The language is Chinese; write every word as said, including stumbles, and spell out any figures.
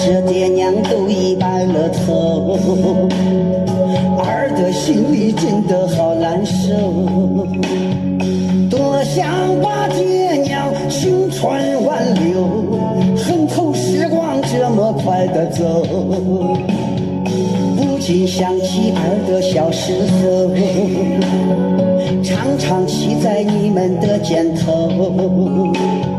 这爹娘都已白了头，儿的心里真的好难受，多想把爹娘青春挽留，恨透时光这么快的走，不禁想起儿的小时候，常常骑在你们的肩头。